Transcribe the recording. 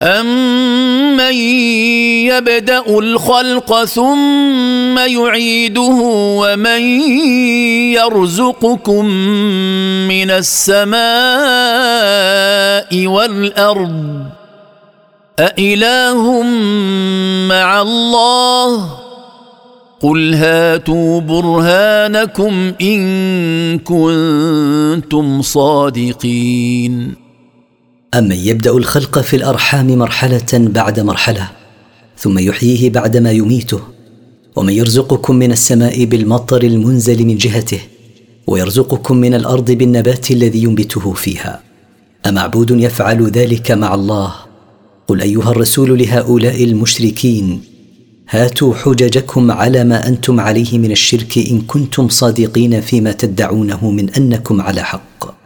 أَمَّن يَبْدَأُ الْخَلْقَ ثُمَّ يُعِيدُهُ وَمَن يَرْزُقُكُم مِّنَ السَّمَاءِ وَالْأَرْضِ أَإِلَٰهٌ مَّعَ اللَّهِ قُلْ هَاتُوا بُرْهَانَكُمْ إِن كُنتُمْ صَادِقِينَ. أمن يبدأ الخلق في الأرحام مرحلة بعد مرحلة ثم يحييه بعدما يميته، ومن يرزقكم من السماء بالمطر المنزل من جهته، ويرزقكم من الأرض بالنبات الذي ينبته فيها، أمعبود يفعل ذلك مع الله؟ قل أيها الرسول لهؤلاء المشركين: هاتوا حججكم على ما أنتم عليه من الشرك إن كنتم صادقين فيما تدعونه من أنكم على حق.